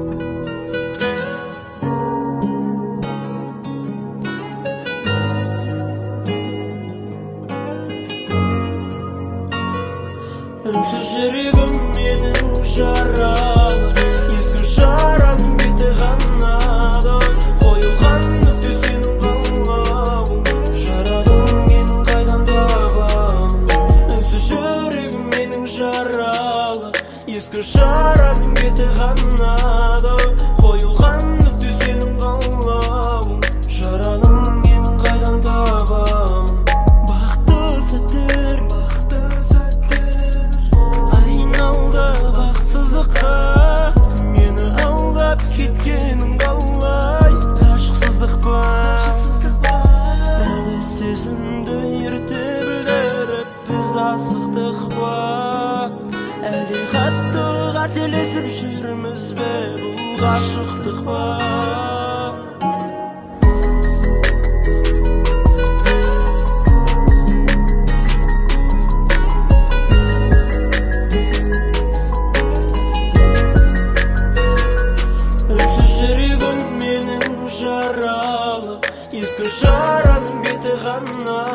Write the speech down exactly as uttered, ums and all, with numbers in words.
Үнсіз жүрегім менің жаралы, ескі жараның беті қанады. Қойылған нүкте сенің қалауың, жарадың менің қайдан табамын. Үнсіз жүрегім менің жаралы, ескі жараның беті қанады. Қойылған нүкте сенің қалауың, жарадың менің қайдан табамын. Бақытты сәттер, мені алдап кеткенің қалай? Ғашықсыздық па, әлде сезімді ерте білдіріп біз асықтық па? Әлде қатты қателесіп жүрміз бе, бұл ғашықтық па? Жаралы, ескі жараның беті қанады.